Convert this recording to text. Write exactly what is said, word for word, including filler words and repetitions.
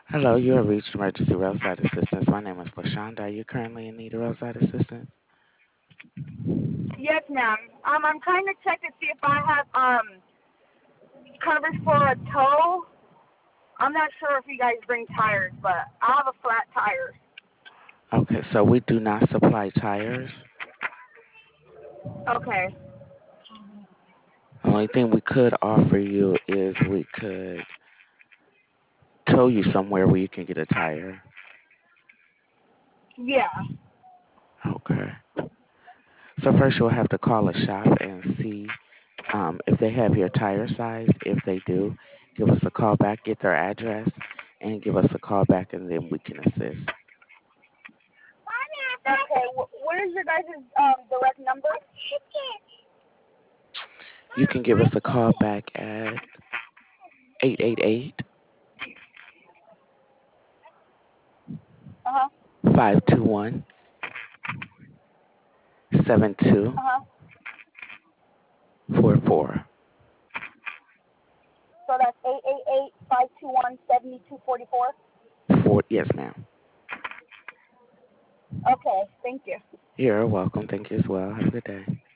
Hello, you have reached emergency roadside assistance. My name is LaShonda. Are you currently in need of roadside assistance? Yes, ma'am. Um, I'm trying to check to see if I have um coverage for a tow. I'm not sure if you guys bring tires, but I have a flat tire. Okay, so we do not supply tires. Okay. The only thing we could offer you is we could tow you somewhere where you can get a tire. Yeah. Okay. So first you'll have to call a shop and see um, if they have your tire size. If they do, give us a call back, get their address, and give us a call back, and then we can assist. Okay. Wh- what is your guys' um direct number? You can give us a call back at eight eight eight, Uh huh. five two one, seven two Uh huh. four four. So that's eight eight eight five two one seventy two forty four. Four, yes, ma'am. Okay. Thank you. You're welcome. Thank you as well. Have a good day.